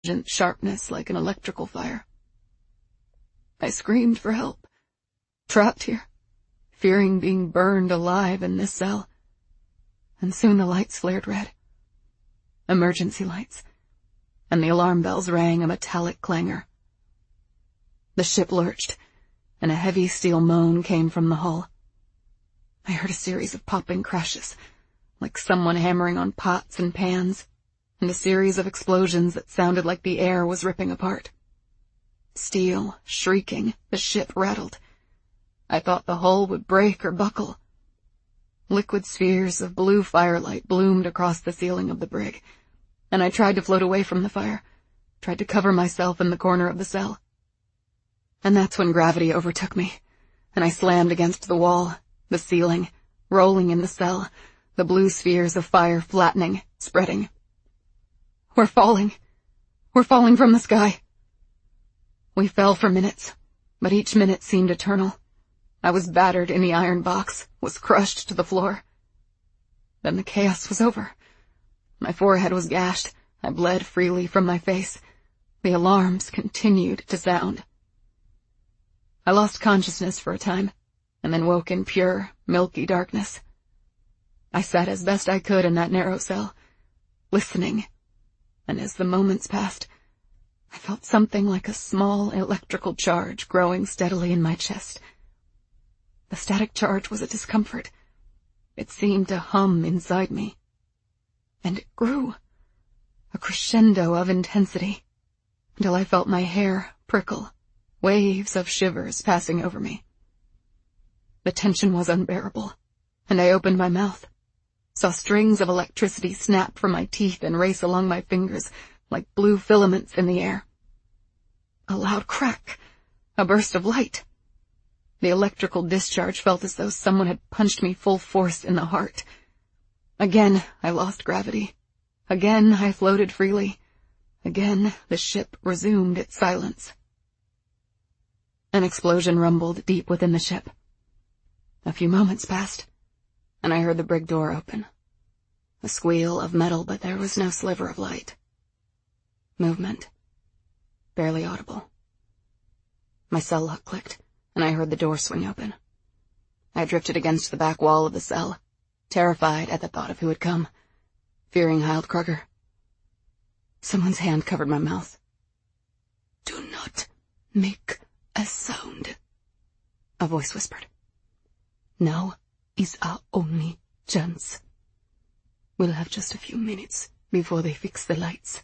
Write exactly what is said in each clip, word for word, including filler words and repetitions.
sharpness like an electrical fire. I screamed for help, trapped here, fearing being burned alive in this cell. And soon the lights flared red. Emergency lights. And the alarm bells rang a metallic clangor. The ship lurched, and a heavy steel moan came from the hull. I heard a series of popping crashes, like someone hammering on pots and pans, and a series of explosions that sounded like the air was ripping apart. Steel, shrieking, the ship rattled. I thought the hull would break or buckle. Liquid spheres of blue firelight bloomed across the ceiling of the brig, and I tried to float away from the fire, tried to cover myself in the corner of the cell. And that's when gravity overtook me, and I slammed against the wall, the ceiling, rolling in the cell, the blue spheres of fire flattening, spreading. We're falling. We're falling from the sky. We fell for minutes, but each minute seemed eternal. I was battered in the iron box, was crushed to the floor. Then the chaos was over. My forehead was gashed. I bled freely from my face. The alarms continued to sound. I lost consciousness for a time, and then woke in pure, milky darkness. I sat as best I could in that narrow cell, listening, and as the moments passed, I felt something like a small electrical charge growing steadily in my chest. The static charge was a discomfort. It seemed to hum inside me. And it grew, a crescendo of intensity, until I felt my hair prickle, waves of shivers passing over me. The tension was unbearable, and I opened my mouth, saw strings of electricity snap from my teeth and race along my fingers like blue filaments in the air. A loud crack, a burst of light. The electrical discharge felt as though someone had punched me full force in the heart. Again, I lost gravity. Again, I floated freely. Again, the ship resumed its silence. An explosion rumbled deep within the ship. A few moments passed, and I heard the brig door open. A squeal of metal, but there was no sliver of light. Movement. Barely audible. My cell lock clicked, and I heard the door swing open. I drifted against the back wall of the cell, terrified at the thought of who had come, fearing Hildkrugger. Someone's hand covered my mouth. "Do not make a sound," a voice whispered. "Now is our only chance. We'll have just a few minutes before they fix the lights."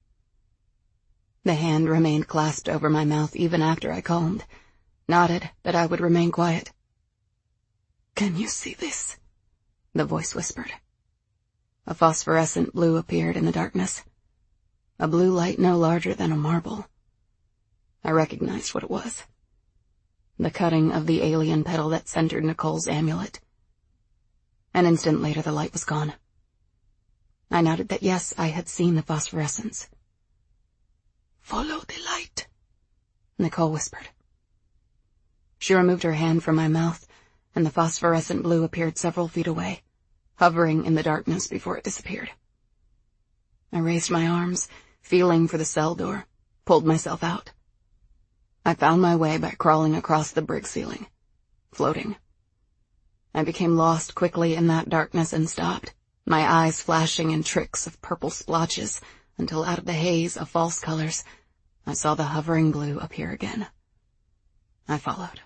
The hand remained clasped over my mouth even after I calmed, nodded that I would remain quiet. "Can you see this?" the voice whispered. A phosphorescent blue appeared in the darkness, a blue light no larger than a marble. I recognized what it was. The cutting of the alien petal that centered Nicole's amulet. An instant later the light was gone. I nodded that yes, I had seen the phosphorescence. "Follow the light," Nicole whispered. She removed her hand from my mouth, and the phosphorescent blue appeared several feet away, hovering in the darkness before it disappeared. I raised my arms, feeling for the cell door, pulled myself out. I found my way by crawling across the brig ceiling, floating. I became lost quickly in that darkness and stopped, my eyes flashing in tricks of purple splotches, until out of the haze of false colors, I saw the hovering blue appear again. I followed.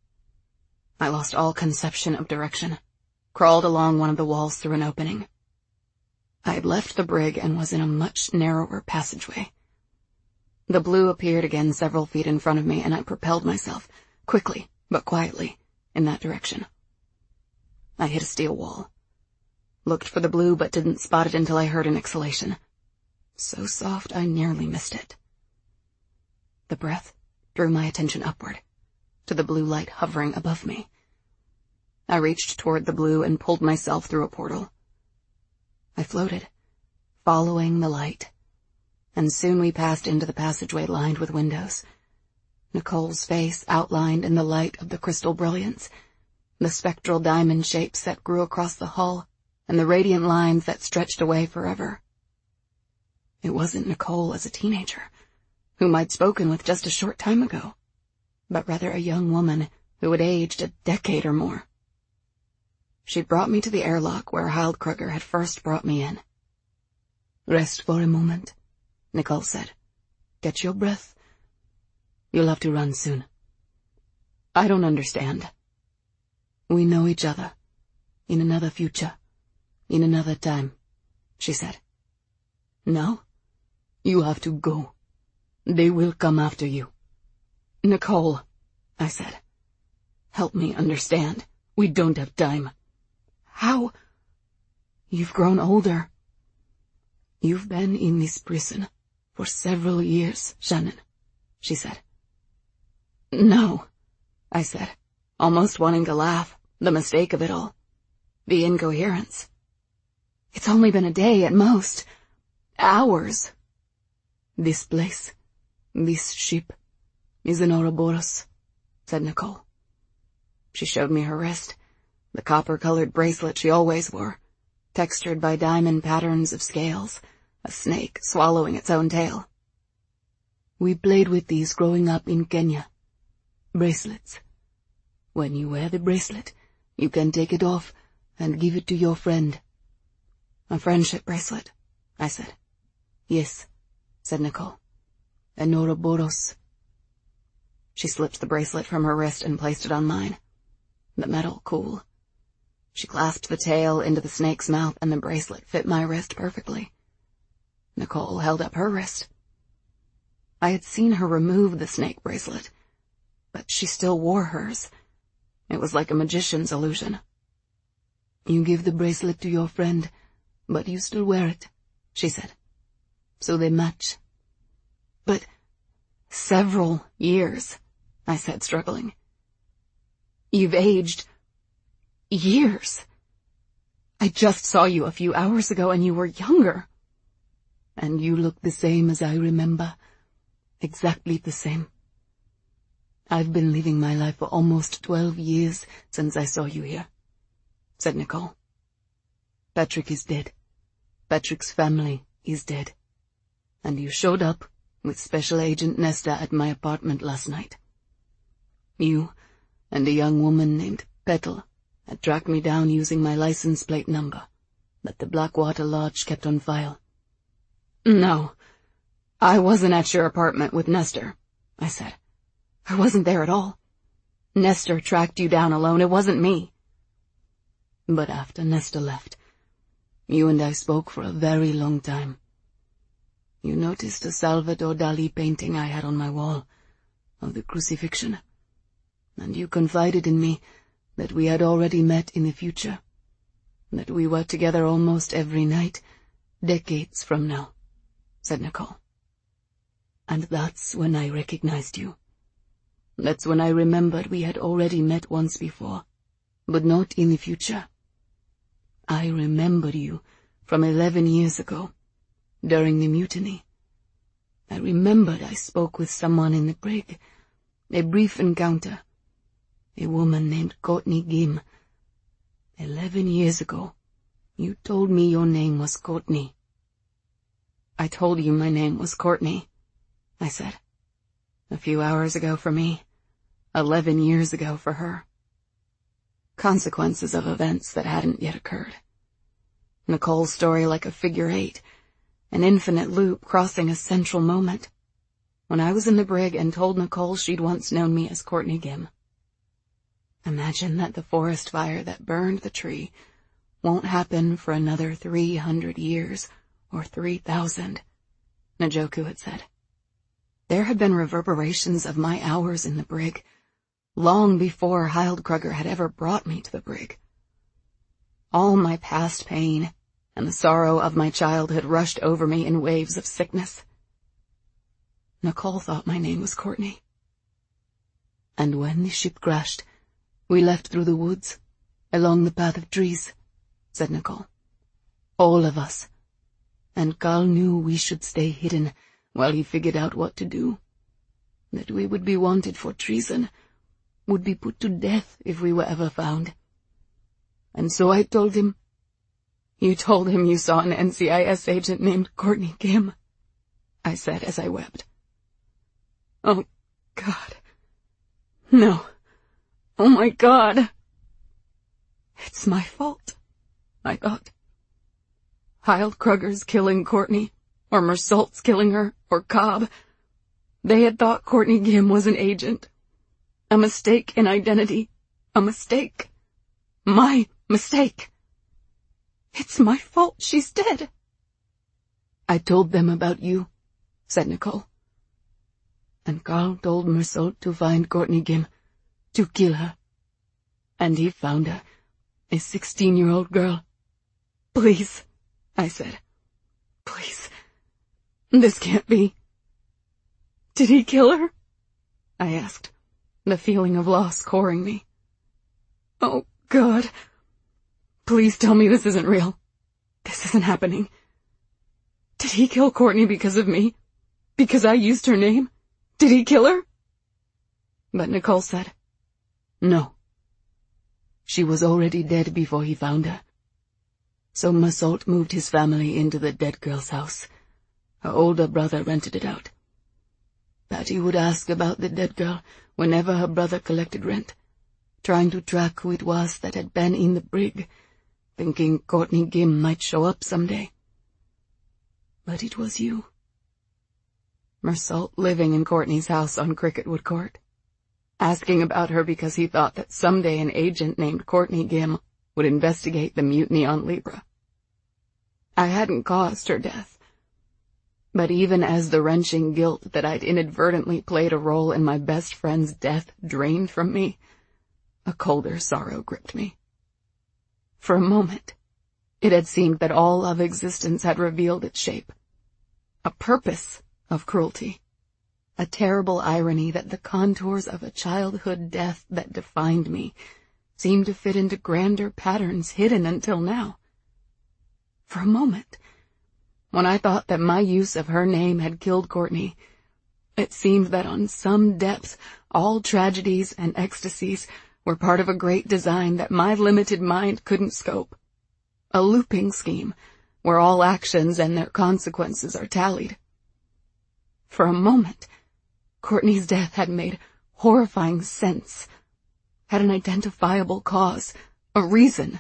I lost all conception of direction, crawled along one of the walls through an opening. I had left the brig and was in a much narrower passageway. The blue appeared again several feet in front of me, and I propelled myself, quickly but quietly, in that direction. I hit a steel wall. Looked for the blue but didn't spot it until I heard an exhalation. So soft I nearly missed it. The breath drew my attention upward, to the blue light hovering above me. I reached toward the blue and pulled myself through a portal. I floated, following the light, and soon we passed into the passageway lined with windows. Nicole's face outlined in the light of the crystal brilliance, the spectral diamond shapes that grew across the hull, and the radiant lines that stretched away forever. It wasn't Nicole as a teenager, whom I'd spoken with just a short time ago, but rather a young woman who had aged a decade or more. She'd brought me to the airlock where Hildkruger had first brought me in. "Rest for a moment," Nicole said. "Get your breath. You'll have to run soon." "I don't understand." "We know each other. In another future. In another time," she said. "Now, you have to go. They will come after you." "Nicole," I said. "Help me understand. We don't have time." "How? You've grown older." "You've been in this prison for several years, Shannon," she said. "No," I said, almost wanting to laugh, the mistake of it all. The incoherence. "It's only been a day at most. Hours." "This place, this ship, is in Ouroboros," said Nicole. She showed me her wrist, the copper-colored bracelet she always wore, textured by diamond patterns of scales, a snake swallowing its own tail. "We played with these growing up in Kenya. Bracelets. When you wear the bracelet, you can take it off and give it to your friend." "A friendship bracelet," I said. "Yes," said Nicole. "An Ouroboros." She slipped the bracelet from her wrist and placed it on mine. The metal cool. She clasped the tail into the snake's mouth and the bracelet fit my wrist perfectly. Nicole held up her wrist. I had seen her remove the snake bracelet, but she still wore hers. It was like a magician's illusion. "You give the bracelet to your friend, but you still wear it," she said. "So they match." "But several years," I said, struggling. "You've aged years. I just saw you a few hours ago and you were younger." "And you look the same as I remember. Exactly the same. I've been living my life for almost twelve years since I saw you here," said Nicole. "Patrick is dead. Patrick's family is dead. And you showed up with Special Agent Nesta at my apartment last night. You and a young woman named Petal had tracked me down using my license plate number that the Blackwater Lodge kept on file." "No, I wasn't at your apartment with Nestor," I said. "I wasn't there at all. Nestor tracked you down alone. It wasn't me." "But after Nestor left, you and I spoke for a very long time. You noticed a Salvador Dali painting I had on my wall of the crucifixion, and you confided in me that we had already met in the future, that we were together almost every night, decades from now," said Nicole. "And that's when I recognized you. That's when I remembered we had already met once before, but not in the future. I remembered you from eleven years ago, during the mutiny. I remembered I spoke with someone in the brig, a brief encounter, a woman named Courtney Gim. Eleven years ago, you told me your name was Courtney." "I told you my name was Courtney," I said. "A few hours ago for me, eleven years ago for her." Consequences of events that hadn't yet occurred. Nicole's story like a figure eight, an infinite loop crossing a central moment. When I was in the brig and told Nicole she'd once known me as Courtney Gim. Imagine that the forest fire that burned the tree won't happen for another three hundred years, or three thousand, Najoku had said. There had been reverberations of my hours in the brig, long before Hildkruger had ever brought me to the brig. All my past pain and the sorrow of my childhood rushed over me in waves of sickness. Nicole thought my name was Courtney. "And when the ship crashed, we left through the woods, along the path of trees," said Nicole. "All of us. And Carl knew we should stay hidden while he figured out what to do. That we would be wanted for treason, would be put to death if we were ever found. And so I told him." "You told him you saw an N C I S agent named Courtney Gim," I said as I wept. Oh, God. No. Oh my God. It's my fault, I thought. Heildkrugger's killing Courtney, or Mersault's killing her, or Cobb. They had thought Courtney Gim was an agent. A mistake in identity. A mistake. My mistake. It's my fault she's dead. I told them about you, said Nicole. And Carl told Mersault to find Courtney Gim, to kill her. And he found her, a sixteen-year-old girl. Please, I said. Please. This can't be. Did he kill her? I asked, the feeling of loss coring me. Oh, God. Please tell me this isn't real. This isn't happening. Did he kill Courtney because of me? Because I used her name? Did he kill her? But Nicole said, no. She was already dead before he found her. So Mersault moved his family into the dead girl's house. Her older brother rented it out. Patty would ask about the dead girl whenever her brother collected rent, trying to track who it was that had been in the brig, thinking Courtney Gim might show up someday. But it was you. Mersault living in Courtney's house on Cricketwood Court, asking about her because he thought that someday an agent named Courtney Gim would investigate the mutiny on Libra. I hadn't caused her death, but even as the wrenching guilt that I'd inadvertently played a role in my best friend's death drained from me, a colder sorrow gripped me. For a moment, it had seemed that all of existence had revealed its shape. A purpose of cruelty. A terrible irony that the contours of a childhood death that defined me seemed to fit into grander patterns hidden until now. For a moment, when I thought that my use of her name had killed Courtney, it seemed that on some depth all tragedies and ecstasies were part of a great design that my limited mind couldn't scope. A looping scheme, where all actions and their consequences are tallied. For a moment, Courtney's death had made horrifying sense, had an identifiable cause, a reason.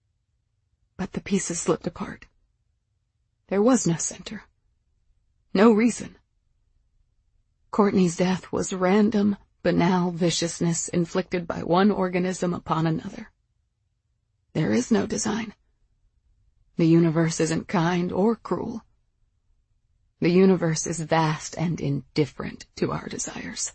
But the pieces slipped apart. There was no center. No reason. Courtney's death was random, banal viciousness inflicted by one organism upon another. There is no design. The universe isn't kind or cruel. The universe is vast and indifferent to our desires.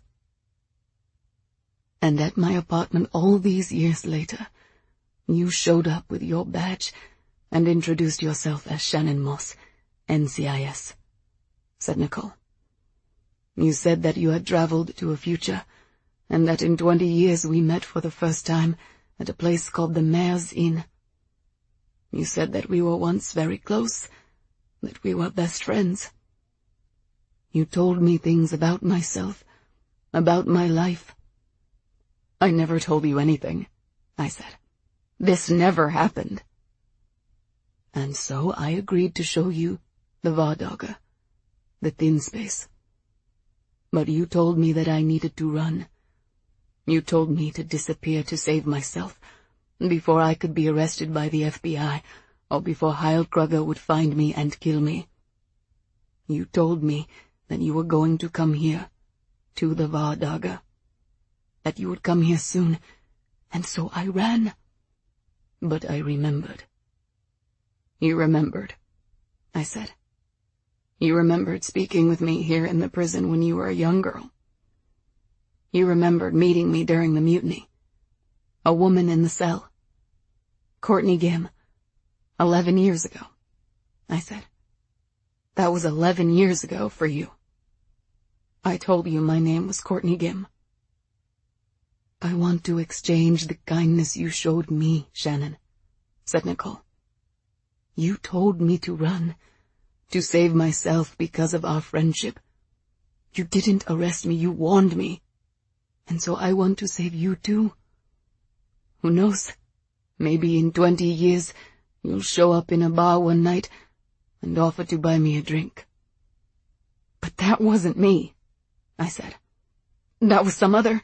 And at my apartment all these years later, you showed up with your badge and introduced yourself as Shannon Moss, N C I S, said Nicole. You said that you had traveled to a future, and that in twenty years we met for the first time at a place called the Mayor's Inn. You said that we were once very close, that we were best friends. You told me things about myself, about my life. I never told you anything, I said. This never happened. And so I agreed to show you the Vardaga, the thin space. But you told me that I needed to run. You told me to disappear to save myself, before I could be arrested by the F B I, or before Heildkrugger would find me and kill me. You told me that you were going to come here, to the Vardaga, that you would come here soon, and so I ran. But I remembered. You remembered, I said. You remembered speaking with me here in the prison when you were a young girl. You remembered meeting me during the mutiny. A woman in the cell. Courtney Gim. Eleven years ago, I said. That was eleven years ago for you. I told you my name was Courtney Gim. I want to exchange the kindness you showed me, Shannon, said Nicole. You told me to run, to save myself because of our friendship. You didn't arrest me, you warned me. And so I want to save you too. Who knows? Maybe in twenty years you'll show up in a bar one night and offer to buy me a drink. But that wasn't me, I said. That was some other...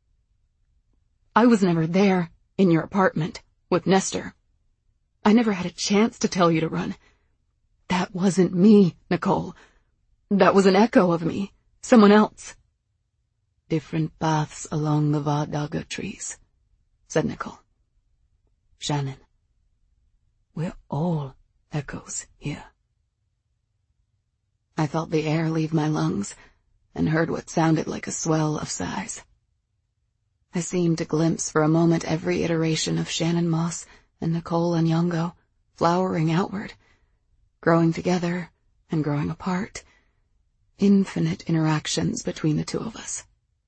I was never there, in your apartment, with Nestor. I never had a chance to tell you to run. That wasn't me, Nicole. That was an echo of me. Someone else. Different paths along the Vardaga trees, said Nicole. Shannon, we're all echoes here. I felt the air leave my lungs and heard what sounded like a swell of sighs. I seemed to glimpse for a moment every iteration of Shannon Moss and Nicole Nyong'o flowering outward, growing together and growing apart, infinite interactions between the two of us.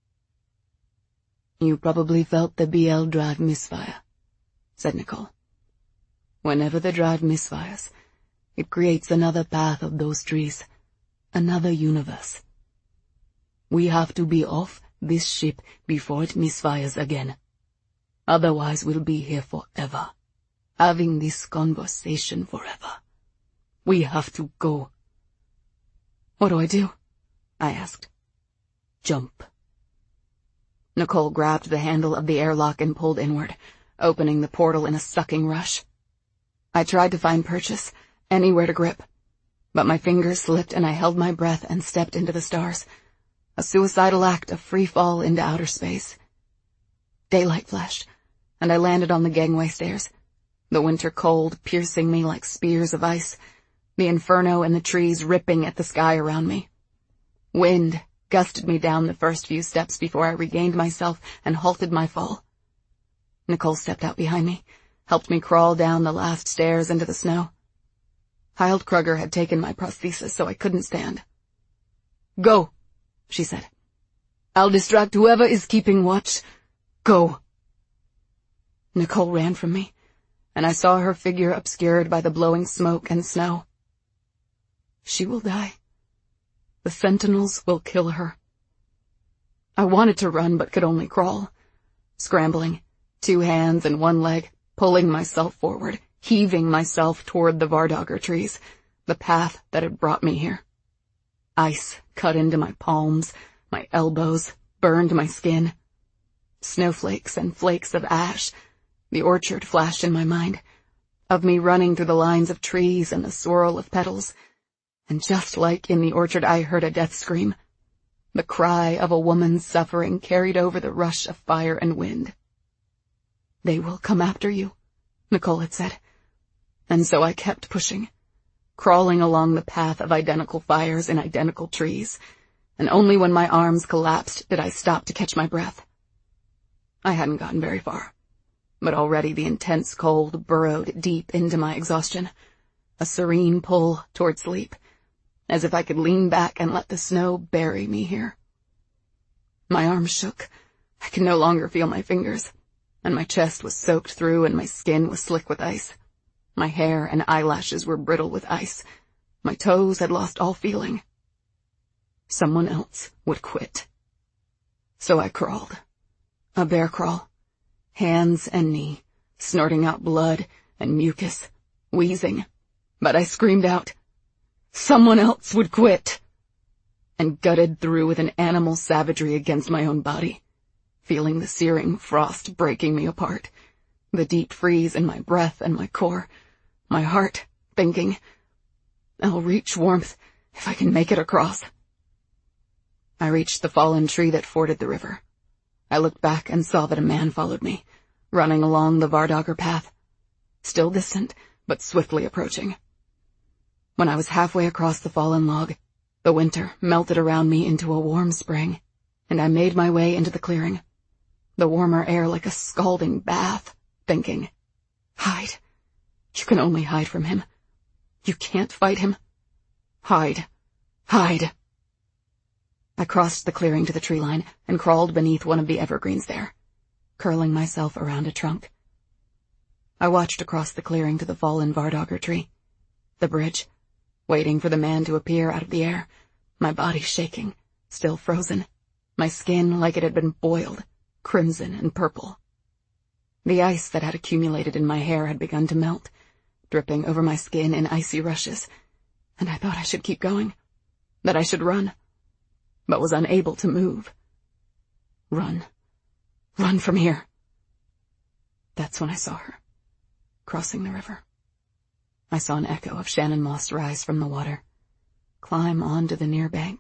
You probably felt the B L drive misfire, said Nicole. Whenever the drive misfires, it creates another path of those trees, another universe. We have to be off this ship before it misfires again. Otherwise we'll be here forever, having this conversation forever. We have to go. What do I do? I asked. Jump. Nicole grabbed the handle of the airlock and pulled inward, opening the portal in a sucking rush. I tried to find purchase, anywhere to grip, but my fingers slipped and I held my breath and stepped into the stars, a suicidal act of free fall into outer space. Daylight flashed, and I landed on the gangway stairs, the winter cold piercing me like spears of ice, the inferno and the trees ripping at the sky around me. Wind gusted me down the first few steps before I regained myself and halted my fall. Nicole stepped out behind me, helped me crawl down the last stairs into the snow. Hildekruger had taken my prosthesis, so I couldn't stand. Go, she said. I'll distract whoever is keeping watch. Go. Nicole ran from me, and I saw her figure obscured by the blowing smoke and snow. She will die. The sentinels will kill her. I wanted to run but could only crawl, scrambling, two hands and one leg, pulling myself forward, heaving myself toward the Vardaga trees, the path that had brought me here. Ice cut into my palms, my elbows, burned my skin. Snowflakes and flakes of ash, the orchard flashed in my mind, of me running through the lines of trees and the swirl of petals. And just like in the orchard I heard a death scream, the cry of a woman suffering carried over the rush of fire and wind. They will come after you, Nicole had said. And so I kept pushing, crawling along the path of identical fires in identical trees, and only when my arms collapsed did I stop to catch my breath. I hadn't gotten very far, but already the intense cold burrowed deep into my exhaustion, a serene pull toward sleep, as if I could lean back and let the snow bury me here. My arms shook. I could no longer feel my fingers, and my chest was soaked through and my skin was slick with ice. My hair and eyelashes were brittle with ice. My toes had lost all feeling. Someone else would quit. So I crawled. A bear crawl. Hands and knee, snorting out blood and mucus, wheezing. But I screamed out, someone else would quit, and gutted through with an animal savagery against my own body, feeling the searing frost breaking me apart, the deep freeze in my breath and my core, my heart thinking, I'll reach warmth if I can make it across. I reached the fallen tree that forded the river. I looked back and saw that a man followed me, running along the Vardaga path, still distant, but swiftly approaching. When I was halfway across the fallen log, the winter melted around me into a warm spring, and I made my way into the clearing, the warmer air like a scalding bath, thinking, hide. You can only hide from him. You can't fight him. Hide. Hide. I crossed the clearing to the tree line and crawled beneath one of the evergreens there, curling myself around a trunk. I watched across the clearing to the fallen Vardaga tree, the bridge, waiting for the man to appear out of the air, my body shaking, still frozen, my skin like it had been boiled, crimson and purple. The ice that had accumulated in my hair had begun to melt, dripping over my skin in icy rushes, and I thought I should keep going, that I should run, but was unable to move. Run. Run from here. That's when I saw her, crossing the river. I saw an echo of Shannon Moss rise from the water, climb onto the near bank.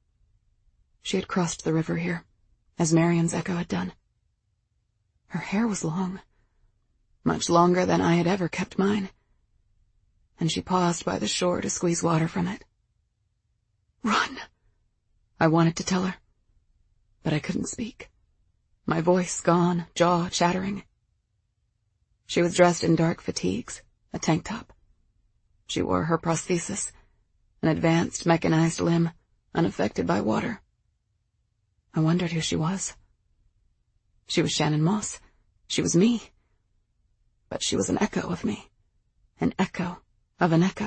She had crossed the river here, as Marian's echo had done. Her hair was long, much longer than I had ever kept mine, and she paused by the shore to squeeze water from it. Run! I wanted to tell her, but I couldn't speak. My voice gone, jaw chattering. She was dressed in dark fatigues, a tank top. She wore her prosthesis, an advanced mechanized limb, unaffected by water. I wondered who she was. She was Shannon Moss. She was me. But she was an echo of me. An echo of an echo.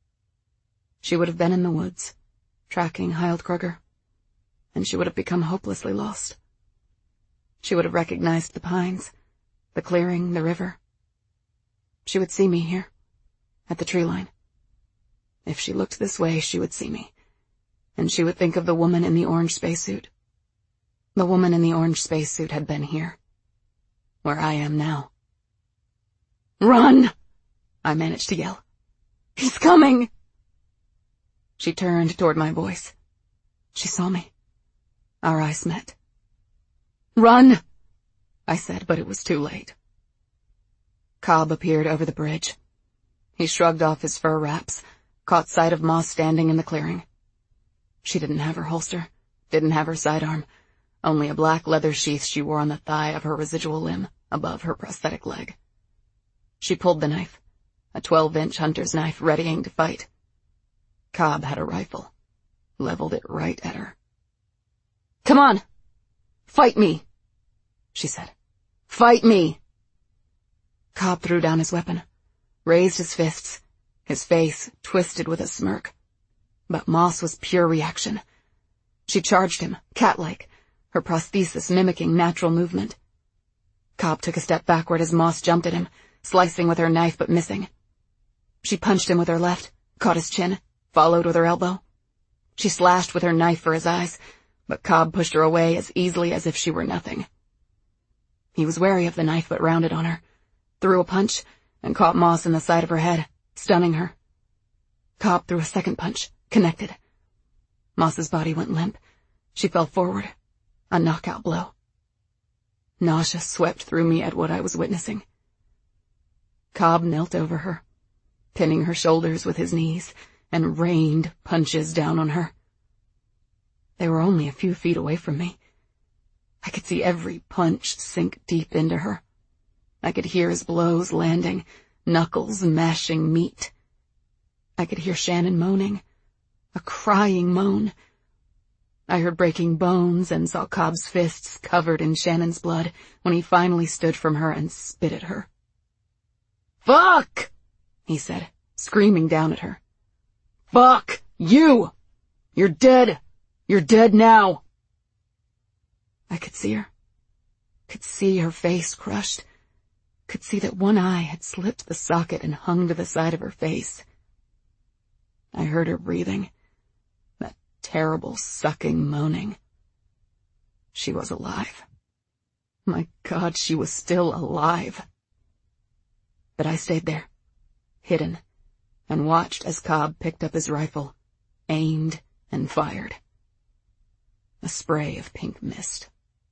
She would have been in the woods, tracking Hildekruger, and she would have become hopelessly lost. She would have recognized the pines, the clearing, the river. She would see me here, at the tree line. If she looked this way, she would see me, and she would think of the woman in the orange spacesuit. The woman in the orange spacesuit had been here, where I am now. Run! I managed to yell. He's coming! She turned toward my voice. She saw me. Our eyes met. Run! I said, but it was too late. Cobb appeared over the bridge. He shrugged off his fur wraps, caught sight of Moss standing in the clearing. She didn't have her holster, didn't have her sidearm, only a black leather sheath she wore on the thigh of her residual limb, above her prosthetic leg. She pulled the knife, a twelve-inch hunter's knife, readying to fight. Cobb had a rifle, leveled it right at her. Come on! Fight me! She said. Fight me! Cobb threw down his weapon, raised his fists, his face twisted with a smirk. But Moss was pure reaction. She charged him, cat-like, her prosthesis mimicking natural movement. Cobb took a step backward as Moss jumped at him, slicing with her knife but missing. She punched him with her left, caught his chin, followed with her elbow. She slashed with her knife for his eyes, but Cobb pushed her away as easily as if she were nothing. He was wary of the knife but rounded on her, threw a punch, and caught Moss in the side of her head, stunning her. Cobb threw a second punch, connected. Moss's body went limp. She fell forward, a knockout blow. Nausea swept through me at what I was witnessing. Cobb knelt over her, pinning her shoulders with his knees, and rained punches down on her. They were only a few feet away from me. I could see every punch sink deep into her. I could hear his blows landing, knuckles mashing meat. I could hear Shannon moaning, a crying moan. I heard breaking bones and saw Cobb's fists covered in Shannon's blood when he finally stood from her and spit at her. Fuck! He said, screaming down at her. Fuck you! You're dead! You're dead now! I could see her, could see her face crushed, could see that one eye had slipped the socket and hung to the side of her face. I heard her breathing, that terrible sucking moaning. She was alive. My God, she was still alive. But I stayed there, hidden, and watched as Cobb picked up his rifle, aimed, and fired. A spray of pink mist.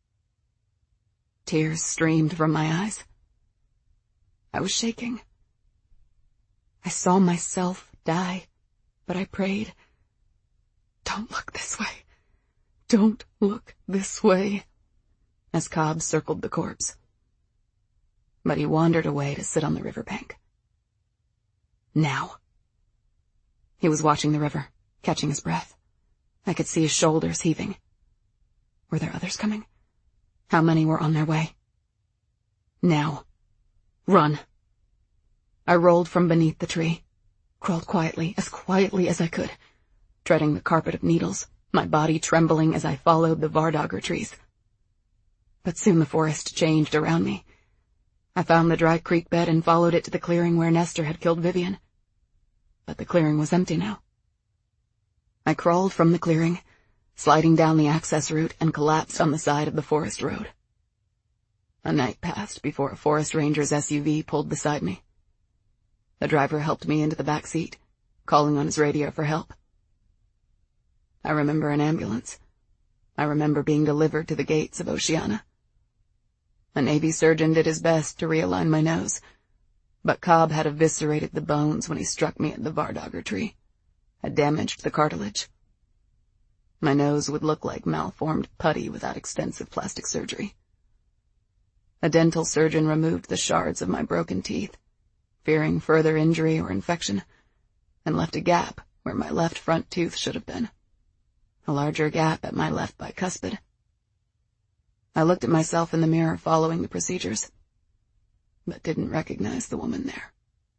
Tears streamed from my eyes. I was shaking. I saw myself die, but I prayed, don't look this way. Don't look this way, as Cobb circled the corpse. But he wandered away to sit on the riverbank. Now. He was watching the river, catching his breath. I could see his shoulders heaving. Were there others coming? How many were on their way? Now. Run. I rolled from beneath the tree, crawled quietly, as quietly as I could, treading the carpet of needles, my body trembling as I followed the Vardogger trees. But soon the forest changed around me. I found the dry creek bed and followed it to the clearing where Nestor had killed Vivian. But the clearing was empty now. I crawled from the clearing, sliding down the access route and collapsed on the side of the forest road. A night passed before a forest ranger's S U V pulled beside me. The driver helped me into the back seat, calling on his radio for help. I remember an ambulance. I remember being delivered to the gates of Oceana. A Navy surgeon did his best to realign my nose, but Cobb had eviscerated the bones when he struck me at the Vardogger tree, had damaged the cartilage. My nose would look like malformed putty without extensive plastic surgery. A dental surgeon removed the shards of my broken teeth, fearing further injury or infection, and left a gap where my left front tooth should have been, a larger gap at my left bicuspid. I looked at myself in the mirror following the procedures, but didn't recognize the woman there.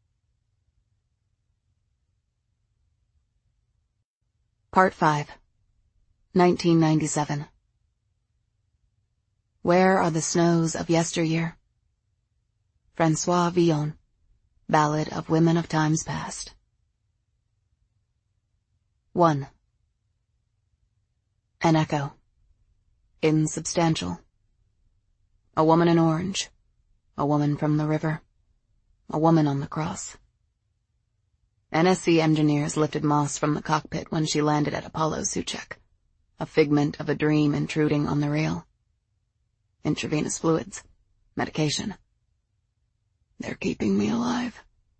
Part five, nineteen ninety-seven. Where are the snows of yesteryear? François Villon, Ballad of Women of Times Past. one. An echo. Insubstantial. A woman in orange. A woman from the river. A woman on the cross. N S C engineers lifted Moss from the cockpit when she landed at Apollo Suchek, a figment of a dream intruding on the rail. Intravenous fluids. Medication. They're keeping me alive.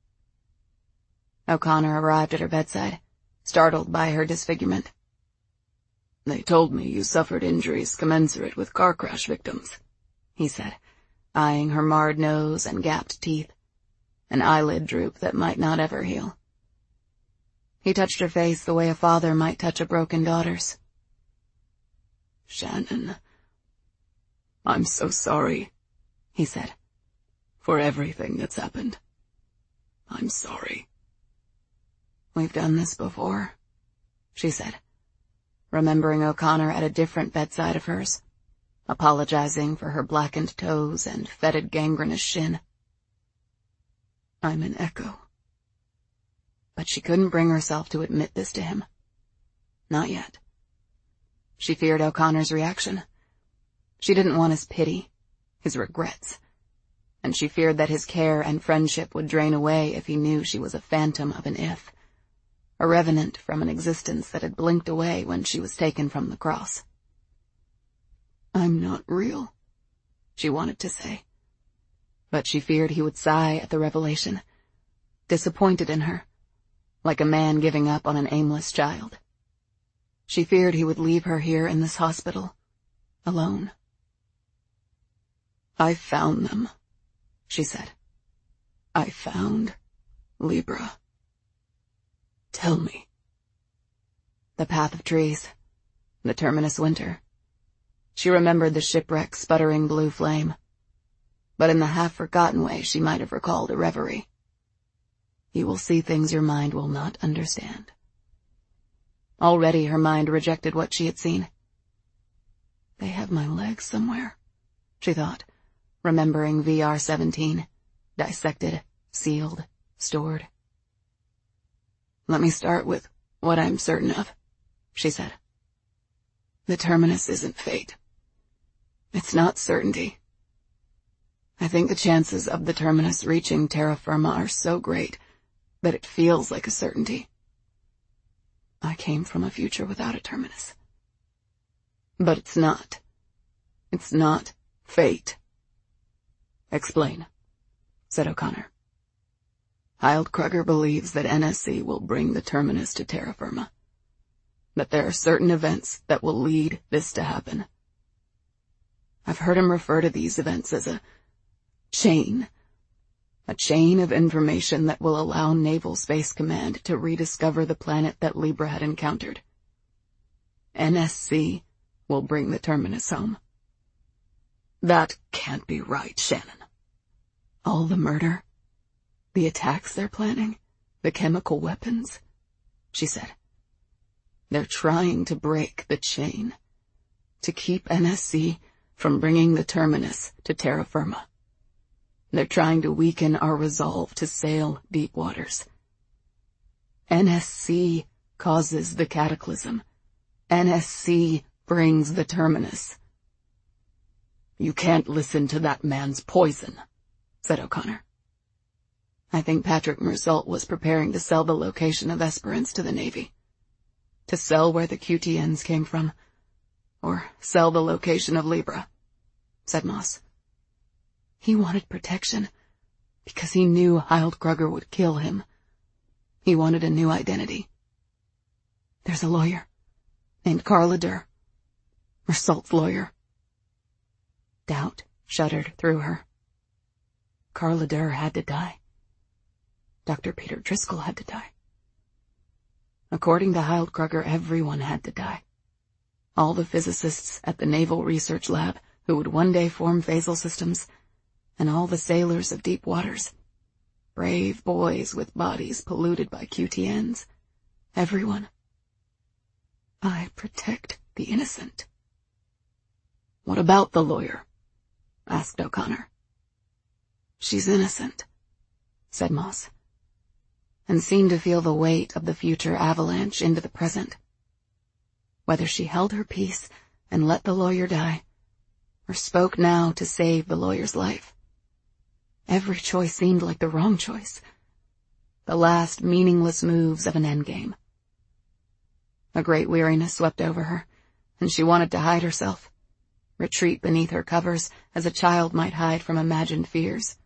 O'Connor arrived at her bedside, startled by her disfigurement. They told me you suffered injuries commensurate with car crash victims, he said, eyeing her marred nose and gapped teeth, an eyelid droop that might not ever heal. He touched her face the way a father might touch a broken daughter's. Shannon, I'm so sorry, he said, for everything that's happened. I'm sorry. We've done this before, she said, remembering O'Connor at a different bedside of hers, apologizing for her blackened toes and fetid gangrenous shin. I'm an echo. But she couldn't bring herself to admit this to him. Not yet. She feared O'Connor's reaction. She didn't want his pity, his regrets, and she feared that his care and friendship would drain away if he knew she was a phantom of an if, a revenant from an existence that had blinked away when she was taken from the cross. I'm not real, she wanted to say, but she feared he would sigh at the revelation, disappointed in her, like a man giving up on an aimless child. She feared he would leave her here in this hospital, alone. I found them, she said. I found Libra. Tell me. The path of trees, the terminus winter. She remembered the shipwreck's sputtering blue flame, but in the half-forgotten way she might have recalled a reverie. You will see things your mind will not understand. Already her mind rejected what she had seen. They have my legs somewhere, she thought, remembering V R seventeen, dissected, sealed, stored. Let me start with what I'm certain of, she said. The terminus isn't fate. It's not certainty. I think the chances of the terminus reaching terra firma are so great that it feels like a certainty. I came from a future without a terminus. But it's not. It's not fate. Explain, said O'Connor. Hildkrugger believes that N S C will bring the terminus to terra firma, that there are certain events that will lead this to happen. I've heard him refer to these events as a chain, a chain of information that will allow Naval Space Command to rediscover the planet that Libra had encountered. N S C will bring the terminus home. That can't be right, Shannon. All the murder, the attacks they're planning, the chemical weapons, she said. They're trying to break the chain, to keep N S C from bringing the terminus to terra firma. They're trying to weaken our resolve to sail deep waters. N S C causes the cataclysm, N S C brings the Terminus. You can't listen to that man's poison, said O'Connor. I think Patrick Mersault was preparing to sell the location of Esperance to the Navy. To sell where the Q T Ns came from. Or sell the location of Libra, said Moss. He wanted protection, because he knew Hildegger would kill him. He wanted a new identity. There's a lawyer, named Carla Durr, Mersault's lawyer. Doubt shuddered through her. Carla Durr had to die. Doctor Peter Driscoll had to die. According to Hildegger, everyone had to die. All the physicists at the Naval Research Lab who would one day form phasal systems, and all the sailors of deep waters. Brave boys with bodies polluted by Q T Ns. Everyone. I protect the innocent. What about the lawyer? Asked O'Connor. She's innocent, said Moss, and seemed to feel the weight of the future avalanche into the present. Whether she held her peace and let the lawyer die, or spoke now to save the lawyer's life. Every choice seemed like the wrong choice. The last meaningless moves of an endgame. A great weariness swept over her, and she wanted to hide herself, retreat beneath her covers as a child might hide from imagined fears.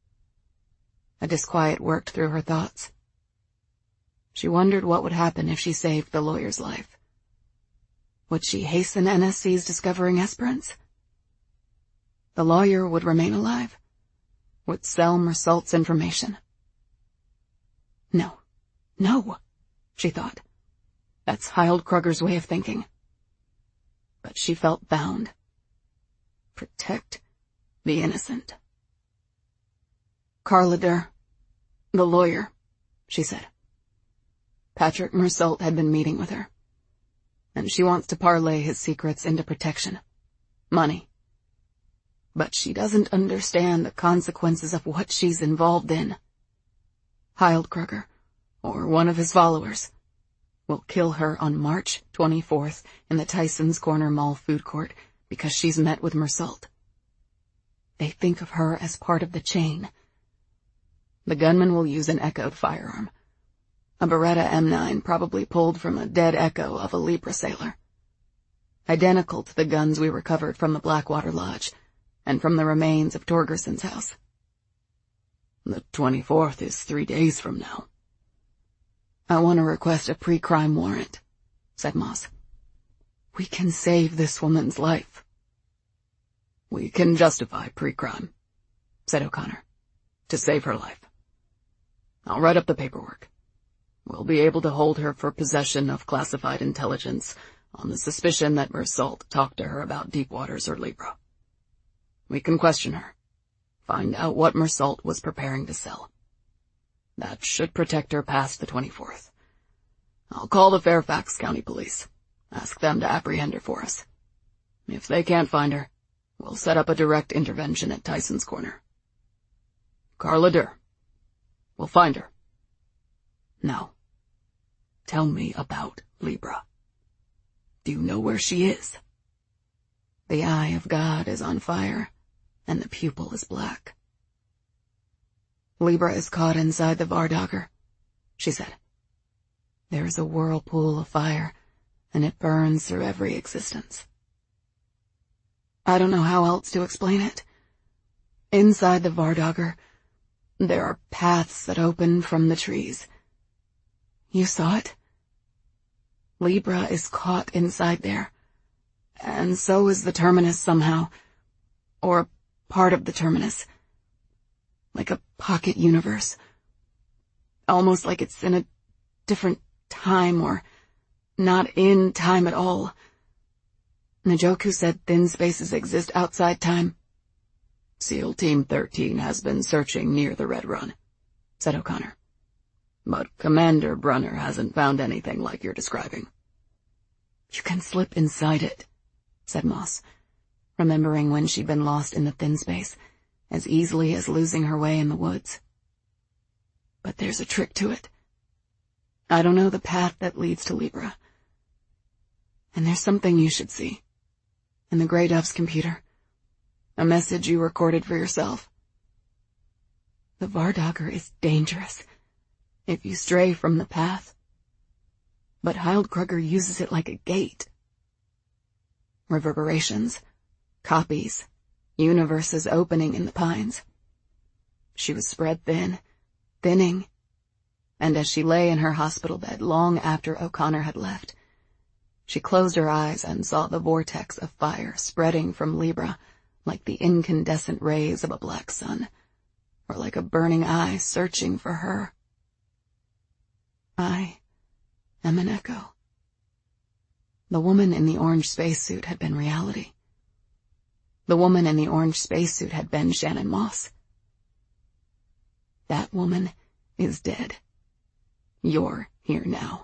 A disquiet worked through her thoughts. She wondered what would happen if she saved the lawyer's life. Would she hasten N S C's discovering Esperance? The lawyer would remain alive, would sell Mersault's information. No, no, she thought. That's Hildegger's way of thinking. But she felt bound. Protect the innocent. Carla Durr, the lawyer, she said. Patrick Mersault had been meeting with her, and she wants to parlay his secrets into protection, money. But she doesn't understand the consequences of what she's involved in. Hildegger, or one of his followers, will kill her on March twenty-fourth in the Tysons Corner Mall food court because she's met with Mersault. They think of her as part of the chain. The gunman will use an echoed firearm. A Beretta M nine probably pulled from a dead echo of a Libra sailor. Identical to the guns we recovered from the Blackwater Lodge, and from the remains of Torgerson's house. The twenty-fourth is three days from now. I want to request a pre-crime warrant, said Moss. We can save this woman's life. We can justify pre-crime, said O'Connor, to save her life. I'll write up the paperwork. We'll be able to hold her for possession of classified intelligence on the suspicion that Mersault talked to her about Deep Waters or Libra. We can question her, find out what Mersault was preparing to sell. That should protect her past the twenty-fourth. I'll call the Fairfax County Police, ask them to apprehend her for us. If they can't find her, we'll set up a direct intervention at Tysons Corner. Carla Durr. We'll find her. Now, tell me about Libra. Do you know where she is? The eye of God is on fire, and the pupil is black. Libra is caught inside the Vardagger, she said. There is a whirlpool of fire, and it burns through every existence. I don't know how else to explain it. Inside the Vardagger, there are paths that open from the trees. You saw it? Libra is caught inside there, and so is the Terminus somehow, or part of the Terminus. Like a pocket universe. Almost like it's in a different time, or not in time at all. Najoku said thin spaces exist outside time. SEAL Team thirteen has been searching near the Red Run, said O'Connor. But Commander Brunner hasn't found anything like you're describing. You can slip inside it, said Moss, remembering when she'd been lost in the thin space, as easily as losing her way in the woods. But there's a trick to it. I don't know the path that leads to Libra. And there's something you should see. In the Grey Dove's computer. A message you recorded for yourself. The Vardogger is dangerous if you stray from the path. But Hildkruger uses it like a gate. Reverberations, copies, universes opening in the pines. She was spread thin, thinning, and as she lay in her hospital bed long after O'Connor had left, she closed her eyes and saw the vortex of fire spreading from Libra like the incandescent rays of a black sun, or like a burning eye searching for her. I am an echo. The woman in the orange spacesuit had been reality. The woman in the orange spacesuit had been Shannon Moss. That woman is dead. You're here now.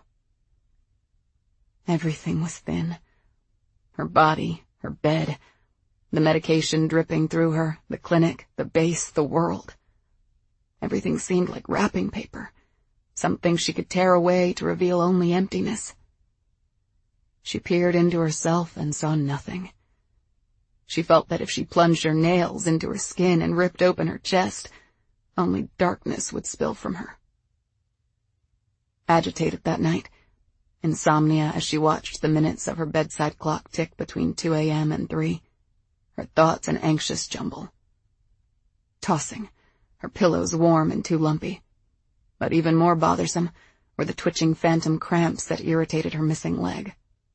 Everything was thin. Her body, her bed, the medication dripping through her, the clinic, the base, the world. Everything seemed like wrapping paper, something she could tear away to reveal only emptiness. She peered into herself and saw nothing. She felt that if she plunged her nails into her skin and ripped open her chest, only darkness would spill from her. Agitated that night, insomnia as she watched the minutes of her bedside clock tick between two a.m. and three, her thoughts an anxious jumble. Tossing, her pillows warm and too lumpy. But even more bothersome were the twitching phantom cramps that irritated her missing leg.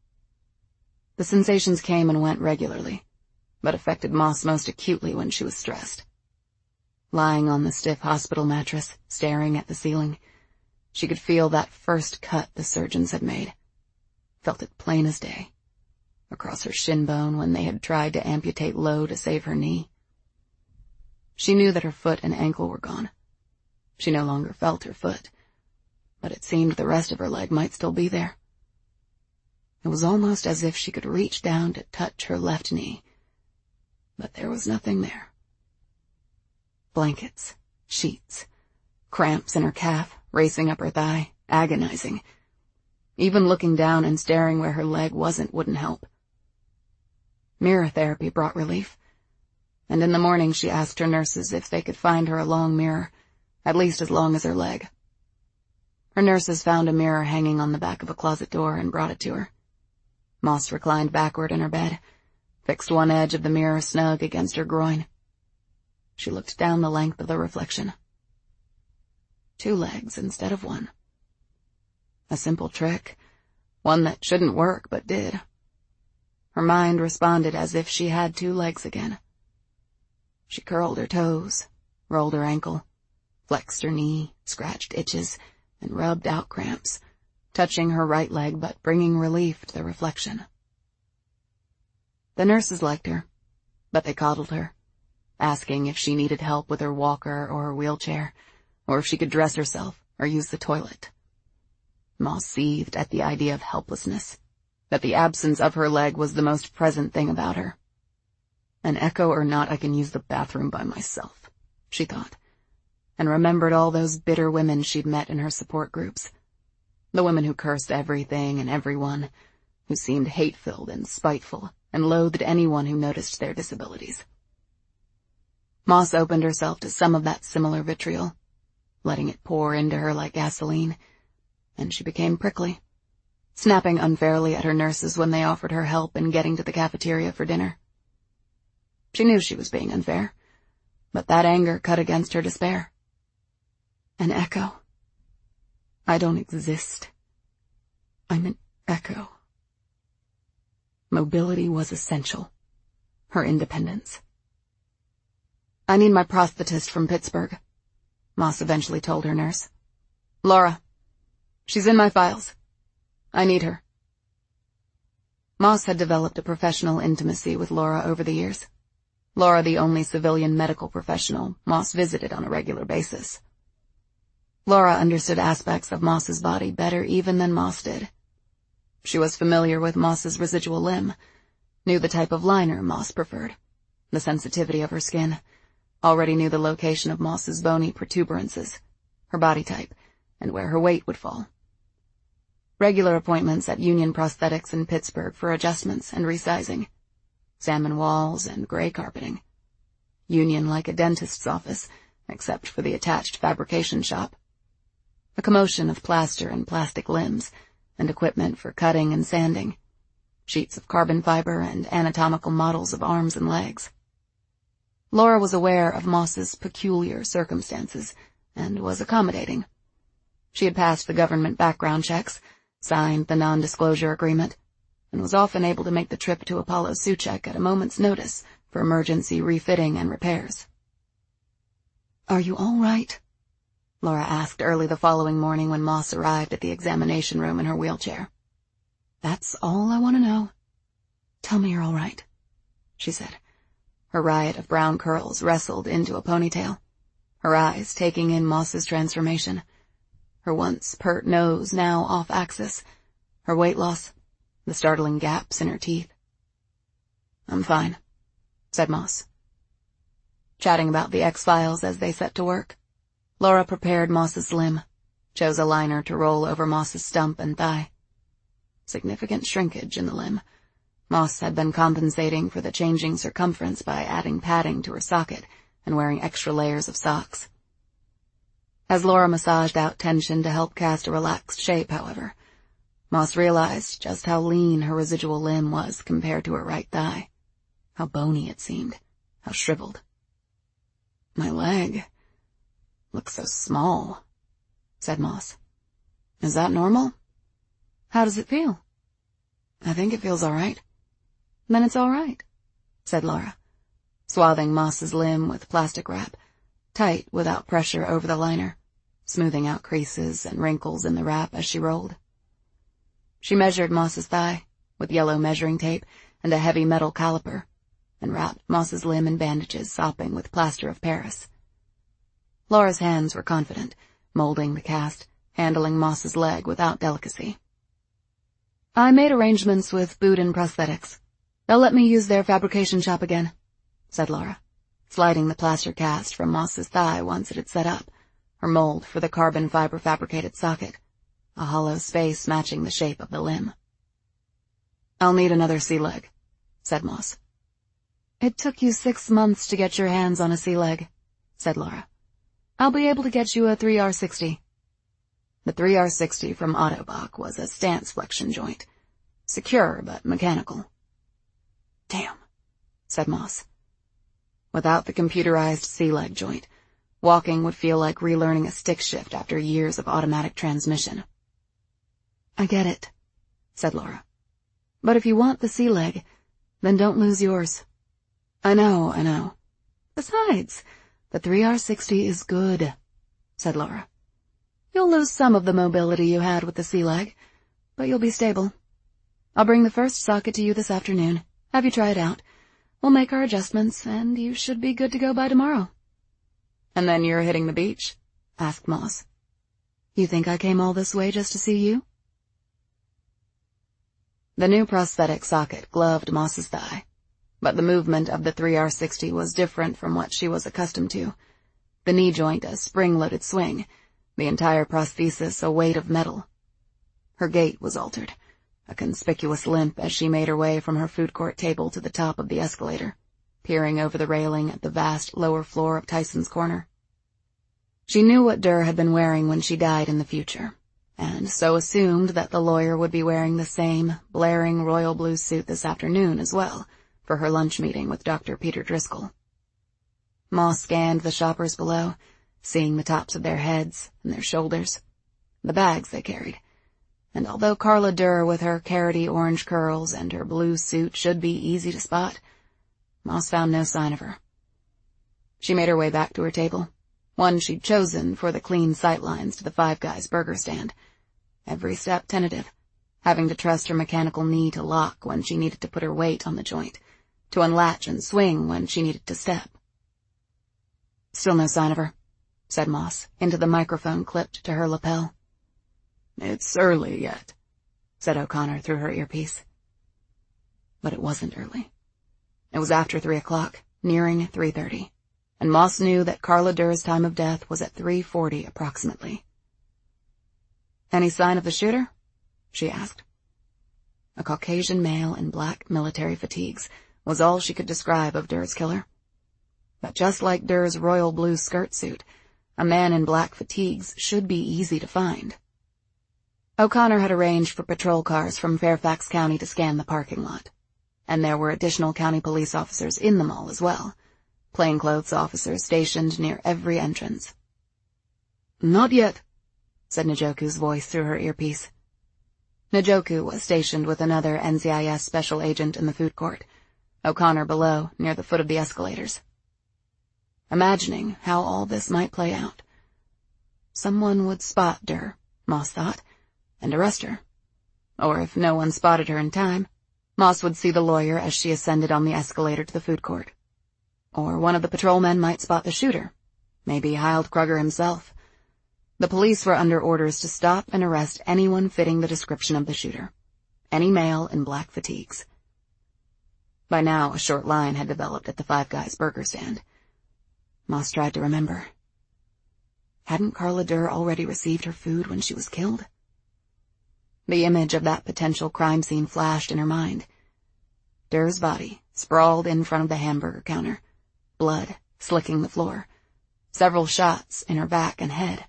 The sensations came and went regularly, but affected Moss most acutely when she was stressed. Lying on the stiff hospital mattress, staring at the ceiling, she could feel that first cut the surgeons had made. Felt it plain as day. Across her shin bone when they had tried to amputate low to save her knee. She knew that her foot and ankle were gone. She no longer felt her foot, but it seemed the rest of her leg might still be there. It was almost as if she could reach down to touch her left knee, but there was nothing there. Blankets, sheets, cramps in her calf, racing up her thigh, agonizing. Even looking down and staring where her leg wasn't wouldn't help. Mirror therapy brought relief, and in the morning she asked her nurses if they could find her a long mirror, at least as long as her leg. Her nurses found a mirror hanging on the back of a closet door and brought it to her. Moss reclined backward in her bed, fixed one edge of the mirror snug against her groin. She looked down the length of the reflection. Two legs instead of one. A simple trick, one that shouldn't work but did. Her mind responded as if she had two legs again. She curled her toes, rolled her ankle, flexed her knee, scratched itches, and rubbed out cramps, touching her right leg but bringing relief to the reflection. The nurses liked her, but they coddled her, asking if she needed help with her walker or her wheelchair, or if she could dress herself or use the toilet. Moss seethed at the idea of helplessness, that the absence of her leg was the most present thing about her. An echo or not, I can use the bathroom by myself, she thought, and remembered all those bitter women she'd met in her support groups. The women who cursed everything and everyone, who seemed hate-filled and spiteful, and loathed anyone who noticed their disabilities. Moss opened herself to some of that similar vitriol, letting it pour into her like gasoline, and she became prickly, snapping unfairly at her nurses when they offered her help in getting to the cafeteria for dinner. She knew she was being unfair, but that anger cut against her despair. An echo. I don't exist. I'm an echo. Mobility was essential. Her independence. I need my prosthetist from Pittsburgh, Moss eventually told her nurse. Laura. She's in my files. I need her. Moss had developed a professional intimacy with Laura over the years. Laura, the only civilian medical professional Moss visited on a regular basis. Laura understood aspects of Moss's body better even than Moss did. She was familiar with Moss's residual limb, knew the type of liner Moss preferred, the sensitivity of her skin, already knew the location of Moss's bony protuberances, her body type, and where her weight would fall. Regular appointments at Union Prosthetics in Pittsburgh for adjustments and resizing. Salmon walls and gray carpeting. Union like a dentist's office, except for the attached fabrication shop. A commotion of plaster and plastic limbs, and equipment for cutting and sanding. Sheets of carbon fiber and anatomical models of arms and legs. Laura was aware of Moss's peculiar circumstances, and was accommodating. She had passed the government background checks, signed the non-disclosure agreement, and was often able to make the trip to Apollo Suchek at a moment's notice for emergency refitting and repairs. "Are you all right?" Laura asked early the following morning when Moss arrived at the examination room in her wheelchair. "That's all I want to know. Tell me you're all right," she said. Her riot of brown curls wrestled into a ponytail, her eyes taking in Moss's transformation, her once pert nose now off-axis, her weight loss, the startling gaps in her teeth. "I'm fine," said Moss. Chatting about the X-Files as they set to work, Laura prepared Moss's limb, chose a liner to roll over Moss's stump and thigh. Significant shrinkage in the limb. Moss had been compensating for the changing circumference by adding padding to her socket and wearing extra layers of socks. As Laura massaged out tension to help cast a relaxed shape, however, Moss realized just how lean her residual limb was compared to her right thigh. How bony it seemed, how shriveled. "My leg looks so small," said Moss. "Is that normal?" "How does it feel?" "I think it feels all right." "Then it's all right," said Laura, swathing Moss's limb with plastic wrap, tight without pressure over the liner, smoothing out creases and wrinkles in the wrap as she rolled. She measured Moss's thigh with yellow measuring tape and a heavy metal caliper, and wrapped Moss's limb in bandages sopping with plaster of Paris. Laura's hands were confident, molding the cast, handling Moss's leg without delicacy. "I made arrangements with Boudin Prosthetics. They'll let me use their fabrication shop again," said Laura, sliding the plaster cast from Moss's thigh once it had set up, her mold for the carbon fiber fabricated socket, a hollow space matching the shape of the limb. "I'll need another sea leg," said Moss. "It took you six months to get your hands on a sea leg," said Laura. "I'll be able to get you a three R sixty. The three R sixty from Autobach was a stance flexion joint, secure but mechanical. "Damn," said Moss. Without the computerized sea leg joint, walking would feel like relearning a stick shift after years of automatic transmission. "I get it," said Laura. "But if you want the sea leg, then don't lose yours." "I know, I know. Besides, the three R sixty is good," said Laura. "You'll lose some of the mobility you had with the sea leg, but you'll be stable. I'll bring the first socket to you this afternoon, have you try it out. We'll make our adjustments, and you should be good to go by tomorrow." "And then you're hitting the beach?" asked Moss. "You think I came all this way just to see you?" The new prosthetic socket gloved Moss's thigh, but the movement of the three R sixty was different from what she was accustomed to. The knee joint a spring-loaded swing, the entire prosthesis a weight of metal. Her gait was altered, a conspicuous limp as she made her way from her food court table to the top of the escalator, peering over the railing at the vast lower floor of Tyson's Corner. She knew what Durr had been wearing when she died in the future, and so assumed that the lawyer would be wearing the same blaring royal blue suit this afternoon as well, for her lunch meeting with Doctor Peter Driscoll. Moss scanned the shoppers below, seeing the tops of their heads and their shoulders, the bags they carried, and although Carla Durr with her carroty orange curls and her blue suit should be easy to spot, Moss found no sign of her. She made her way back to her table, one she'd chosen for the clean sightlines to the Five Guys burger stand, every step tentative, having to trust her mechanical knee to lock when she needed to put her weight on the joint, to unlatch and swing when she needed to step. "Still no sign of her," said Moss, into the microphone clipped to her lapel. "It's early yet," said O'Connor through her earpiece. But it wasn't early. It was after three o'clock, nearing three thirty, and Moss knew that Carla Durr's time of death was at three forty approximately. "Any sign of the shooter?" she asked. A Caucasian male in black military fatigues was all she could describe of Durr's killer. But just like Durr's royal blue skirt suit, a man in black fatigues should be easy to find. O'Connor had arranged for patrol cars from Fairfax County to scan the parking lot, and there were additional county police officers in the mall as well, plainclothes officers stationed near every entrance. "Not yet," said Njoku's voice through her earpiece. Njoku was stationed with another N C I S special agent in the food court, O'Connor below, near the foot of the escalators. Imagining how all this might play out. Someone would spot Durr, Moss thought, and arrest her. Or if no one spotted her in time, Moss would see the lawyer as she ascended on the escalator to the food court. Or one of the patrolmen might spot the shooter, maybe Hild Krugger himself. The police were under orders to stop and arrest anyone fitting the description of the shooter, any male in black fatigues. By now, a short line had developed at the Five Guys burger stand. Moss tried to remember. Hadn't Carla Durr already received her food when she was killed? The image of that potential crime scene flashed in her mind. Durr's body sprawled in front of the hamburger counter, blood slicking the floor, several shots in her back and head.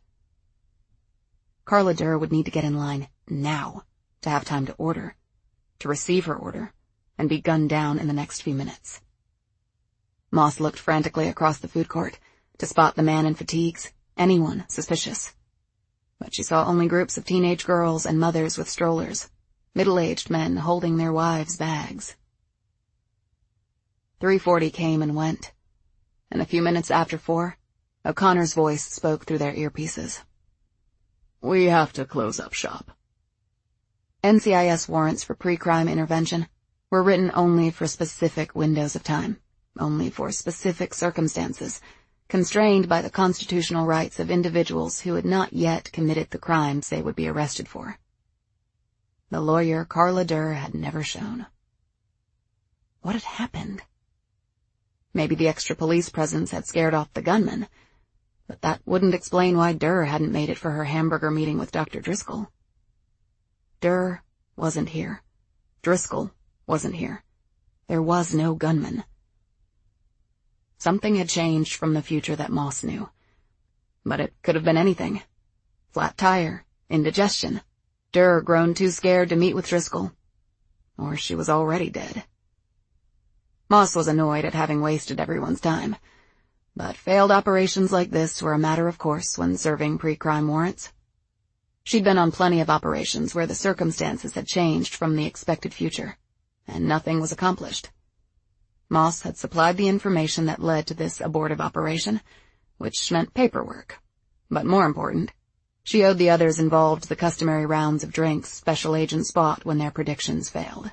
Carla Durr would need to get in line now to have time to order, to receive her order, and be gunned down in the next few minutes. Moss looked frantically across the food court to spot the man in fatigues, anyone suspicious. But she saw only groups of teenage girls and mothers with strollers, middle-aged men holding their wives' bags. three forty came and went, and a few minutes after four, O'Connor's voice spoke through their earpieces. "We have to close up shop." N C I S warrants for pre-crime intervention were written only for specific windows of time, only for specific circumstances, constrained by the constitutional rights of individuals who had not yet committed the crimes they would be arrested for. The lawyer Carla Durr had never shown. What had happened? Maybe the extra police presence had scared off the gunman, but that wouldn't explain why Durr hadn't made it for her hamburger meeting with Doctor Driscoll. Durr wasn't here. Driscoll wasn't here. There was no gunman. Something had changed from the future that Moss knew. But it could have been anything. Flat tire, indigestion, Durr grown too scared to meet with Driscoll. Or she was already dead. Moss was annoyed at having wasted everyone's time. But failed operations like this were a matter of course when serving pre-crime warrants. She'd been on plenty of operations where the circumstances had changed from the expected future, and nothing was accomplished. Moss had supplied the information that led to this abortive operation, which meant paperwork. But more important, she owed the others involved the customary rounds of drinks special agents bought when their predictions failed.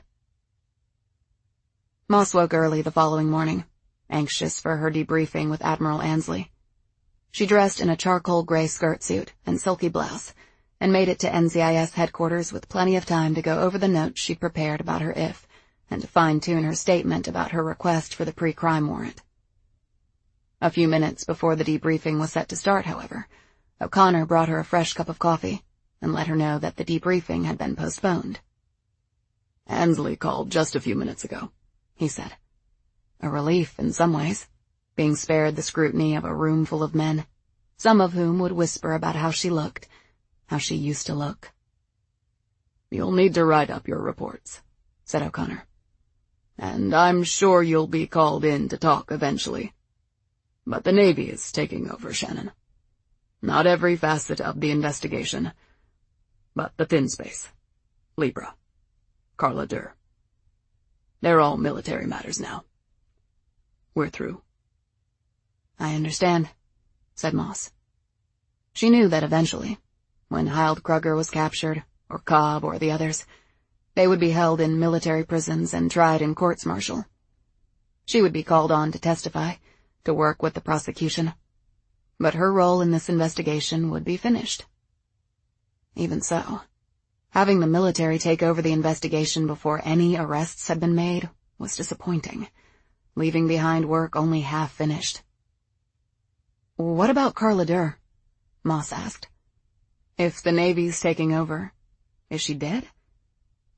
Moss woke early the following morning, anxious for her debriefing with Admiral Ansley. She dressed in a charcoal gray skirt suit and silky blouse, and made it to N C I S headquarters with plenty of time to go over the notes she'd prepared about her if, and to fine-tune her statement about her request for the pre-crime warrant. A few minutes before the debriefing was set to start, however, O'Connor brought her a fresh cup of coffee and let her know that the debriefing had been postponed. "Ansley called just a few minutes ago," he said. A relief in some ways, being spared the scrutiny of a room full of men, some of whom would whisper about how she looked, how she used to look. "You'll need to write up your reports," said O'Connor. "And I'm sure you'll be called in to talk eventually. But the Navy is taking over, Shannon. Not every facet of the investigation, but the thin space, Libra, Carla Durr. They're all military matters now. We're through." "I understand," said Moss. She knew that eventually, when Hild Krugger was captured, or Cobb or the others, they would be held in military prisons and tried in courts-martial. She would be called on to testify, to work with the prosecution. But her role in this investigation would be finished. Even so, having the military take over the investigation before any arrests had been made was disappointing, leaving behind work only half finished. "What about Carla Durr?" Moss asked. "If the Navy's taking over, is she dead?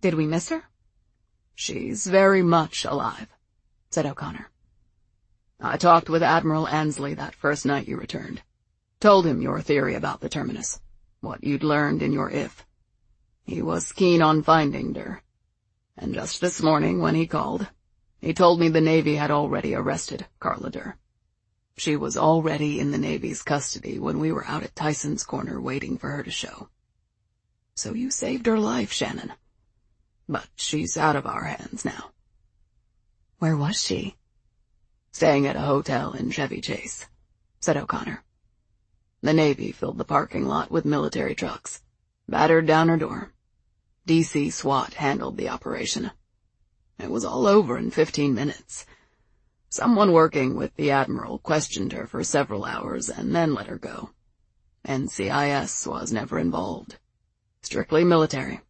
Did we miss her? She's very much alive, said O'Connor. I talked with Admiral Ansley that first night you returned. Told him your theory about the Terminus, what you'd learned in your I F. He was keen on finding her. And just this morning when he called, he told me the Navy had already arrested Carla Durr. She was already in the Navy's custody when we were out at Tyson's Corner waiting for her to show. So you saved her life, Shannon. But she's out of our hands now. Where was she? Staying at a hotel in Chevy Chase, said O'Connor. The Navy filled the parking lot with military trucks, battered down her door. D C SWAT handled the operation. It was all over in fifteen minutes. Someone working with the Admiral questioned her for several hours and then let her go. N C I S was never involved. Strictly military.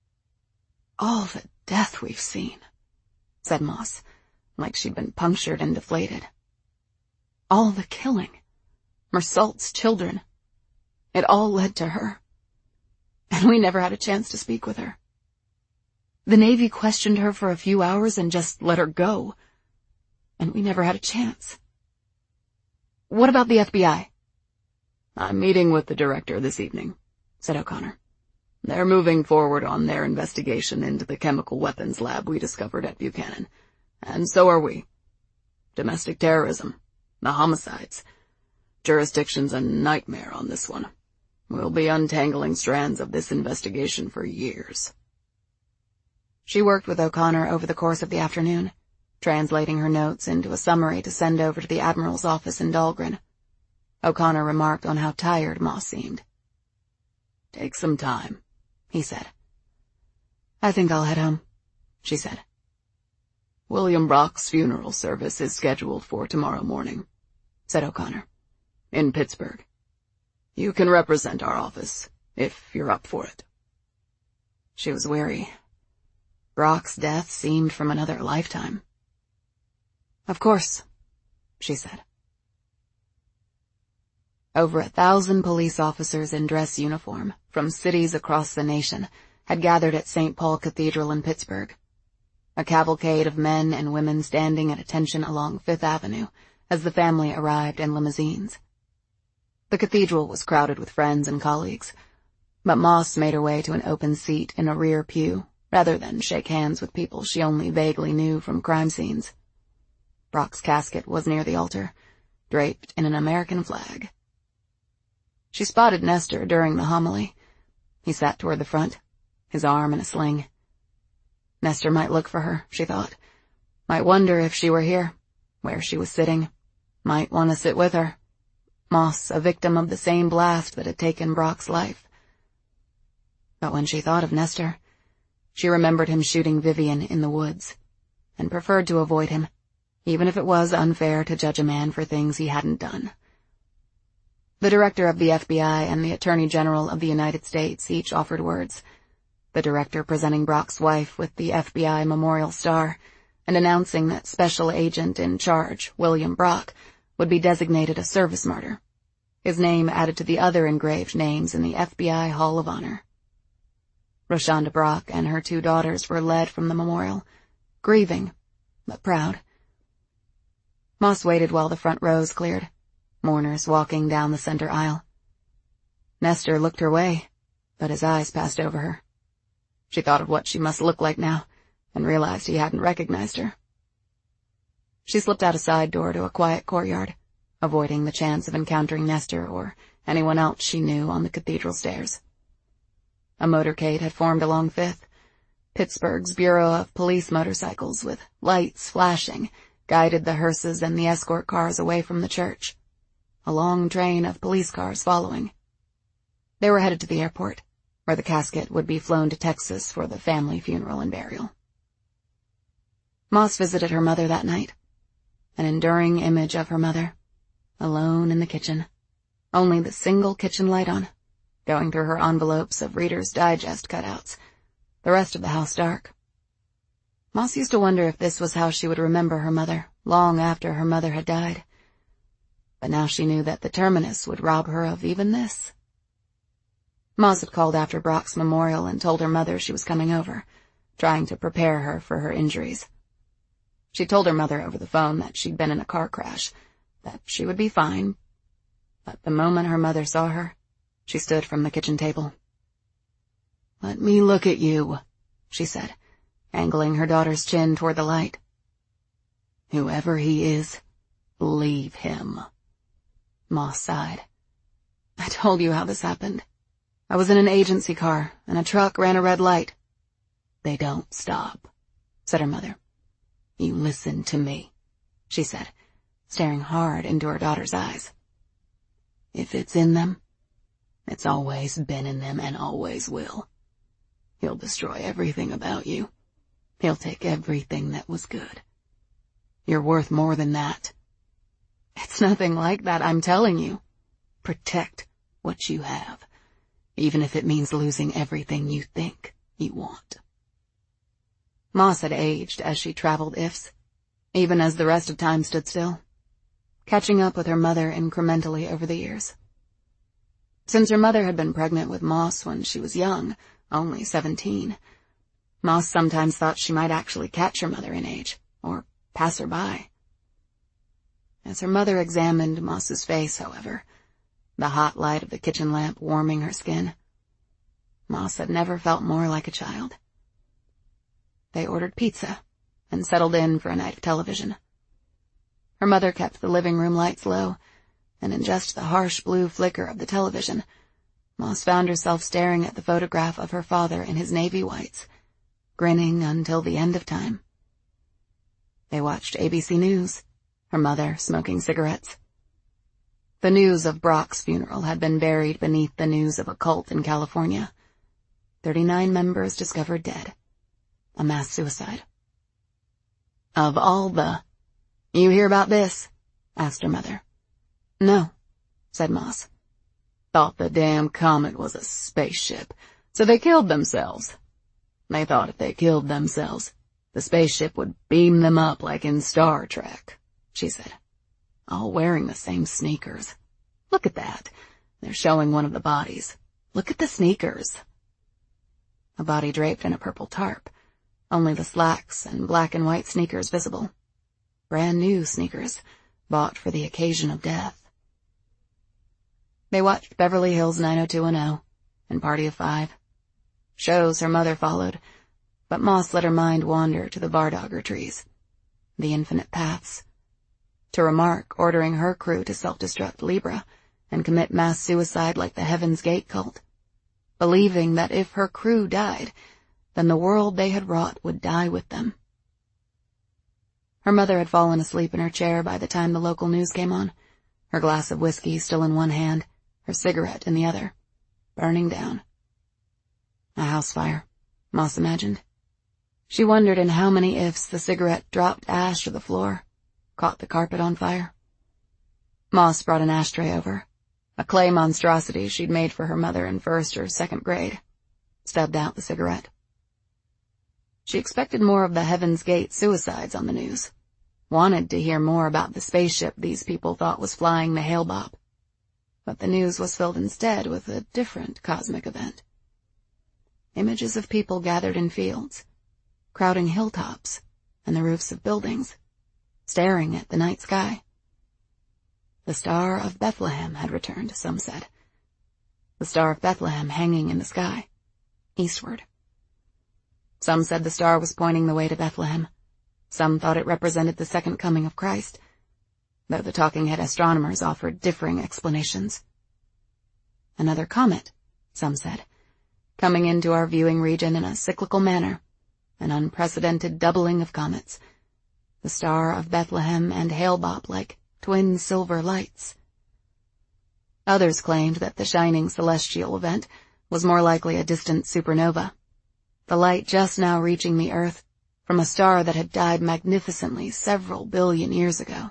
All the death we've seen, said Moss, like she'd been punctured and deflated. All the killing. Mersault's children. It all led to her. And we never had a chance to speak with her. The Navy questioned her for a few hours and just let her go. And we never had a chance. What about the F B I? I'm meeting with the director this evening, said O'Connor. They're moving forward on their investigation into the chemical weapons lab we discovered at Buchanan. And so are we. Domestic terrorism, the homicides. Jurisdiction's a nightmare on this one. We'll be untangling strands of this investigation for years. She worked with O'Connor over the course of the afternoon, translating her notes into a summary to send over to the Admiral's office in Dahlgren. O'Connor remarked on how tired Moss seemed. Take some time, he said. I think I'll head home, she said. William Brock's funeral service is scheduled for tomorrow morning, said O'Connor, in Pittsburgh. You can represent our office, if you're up for it. She was weary. Brock's death seemed from another lifetime. Of course, she said. Over a thousand police officers in dress uniform from cities across the nation had gathered at Saint Paul Cathedral in Pittsburgh. A cavalcade of men and women standing at attention along Fifth Avenue as the family arrived in limousines. The cathedral was crowded with friends and colleagues, but Moss made her way to an open seat in a rear pew rather than shake hands with people she only vaguely knew from crime scenes. Brock's casket was near the altar, draped in an American flag. She spotted Nestor during the homily. He sat toward the front, his arm in a sling. Nestor might look for her, she thought. Might wonder if she were here, where she was sitting. Might want to sit with her. Moss, a victim of the same blast that had taken Brock's life. But when she thought of Nestor, she remembered him shooting Vivian in the woods, and preferred to avoid him, even if it was unfair to judge a man for things he hadn't done. The director of the F B I and the Attorney General of the United States each offered words, the director presenting Brock's wife with the F B I Memorial Star and announcing that Special Agent in charge, William Brock, would be designated a service martyr, his name added to the other engraved names in the F B I Hall of Honor. Roshonda Brock and her two daughters were led from the memorial, grieving, but proud. Moss waited while the front rows cleared, mourners walking down the center aisle. Nestor looked her way, but his eyes passed over her. She thought of what she must look like now, and realized he hadn't recognized her. She slipped out a side door to a quiet courtyard, avoiding the chance of encountering Nestor or anyone else she knew on the cathedral stairs. A motorcade had formed along Fifth, Pittsburgh's Bureau of Police motorcycles with lights flashing guided the hearses and the escort cars away from the church, a long train of police cars following. They were headed to the airport, where the casket would be flown to Texas for the family funeral and burial. Moss visited her mother that night, an enduring image of her mother, alone in the kitchen, only the single kitchen light on, going through her envelopes of Reader's Digest cutouts, the rest of the house dark. Moss used to wonder if this was how she would remember her mother, long after her mother had died. But now she knew that the Terminus would rob her of even this. Moss had called after Brock's memorial and told her mother she was coming over, trying to prepare her for her injuries. She told her mother over the phone that she'd been in a car crash, that she would be fine, but the moment her mother saw her, she stood from the kitchen table. "Let me look at you," she said, angling her daughter's chin toward the light. "Whoever he is, leave him." Moss sighed. "I told you how this happened. I was in an agency car, and a truck ran a red light." "They don't stop," said her mother. "You listen to me," she said, staring hard into her daughter's eyes. "If it's in them, it's always been in them and always will. He'll destroy everything about you. He'll take everything that was good. You're worth more than that." "It's nothing like that, I'm telling you." "Protect what you have, even if it means losing everything you think you want." Moss had aged as she traveled I F S, even as the rest of time stood still, catching up with her mother incrementally over the years. Since her mother had been pregnant with Moss when she was young, only seventeen, Moss sometimes thought she might actually catch her mother in age, or pass her by. As her mother examined Moss's face, however, the hot light of the kitchen lamp warming her skin, Moss had never felt more like a child. They ordered pizza and settled in for a night of television. Her mother kept the living room lights low, and in just the harsh blue flicker of the television, Moss found herself staring at the photograph of her father in his navy whites, grinning until the end of time. They watched A B C News, her mother smoking cigarettes. The news of Brock's funeral had been buried beneath the news of a cult in California. Thirty-nine members discovered dead. A mass suicide. "Of all the—" "You hear about this?" asked her mother. "No," said Moss. "Thought the damn comet was a spaceship, so they killed themselves. They thought if they killed themselves, the spaceship would beam them up like in Star Trek," she said. "All wearing the same sneakers. Look at that. They're showing one of the bodies. Look at the sneakers." A body draped in a purple tarp, only the slacks and black and white sneakers visible. Brand new sneakers, bought for the occasion of death. They watched Beverly Hills nine oh two one oh and Party of Five. Shows her mother followed, but Moss let her mind wander to the Vardogger trees, the infinite paths, to Remark ordering her crew to self-destruct Libra and commit mass suicide like the Heaven's Gate cult, believing that if her crew died, then the world they had wrought would die with them. Her mother had fallen asleep in her chair by the time the local news came on, her glass of whiskey still in one hand, her cigarette in the other, burning down. A house fire, Moss imagined. She wondered in how many ifs the cigarette dropped ash to the floor, caught the carpet on fire. Moss brought an ashtray over, a clay monstrosity she'd made for her mother in first or second grade, stubbed out the cigarette. She expected more of the Heaven's Gate suicides on the news, wanted to hear more about the spaceship these people thought was flying the Hale-Bopp. But the news was filled instead with a different cosmic event. Images of people gathered in fields, crowding hilltops and the roofs of buildings, staring at the night sky. The Star of Bethlehem had returned, some said. The Star of Bethlehem hanging in the sky, eastward. Some said the star was pointing the way to Bethlehem. Some thought it represented the second coming of Christ, though the talking-head astronomers offered differing explanations. Another comet, some said, coming into our viewing region in a cyclical manner, an unprecedented doubling of comets, the Star of Bethlehem and Hale-Bopp like twin silver lights. Others claimed that the shining celestial event was more likely a distant supernova, the light just now reaching the Earth from a star that had died magnificently several billion years ago.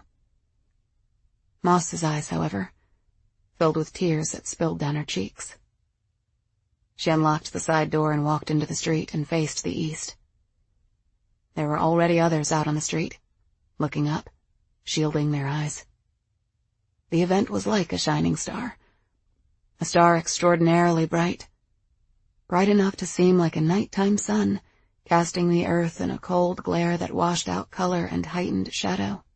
Moss's eyes, however, filled with tears that spilled down her cheeks. She unlocked the side door and walked into the street and faced the east. There were already others out on the street, looking up, shielding their eyes. The event was like a shining star, a star extraordinarily bright, bright enough to seem like a nighttime sun casting the earth in a cold glare that washed out color and heightened shadow.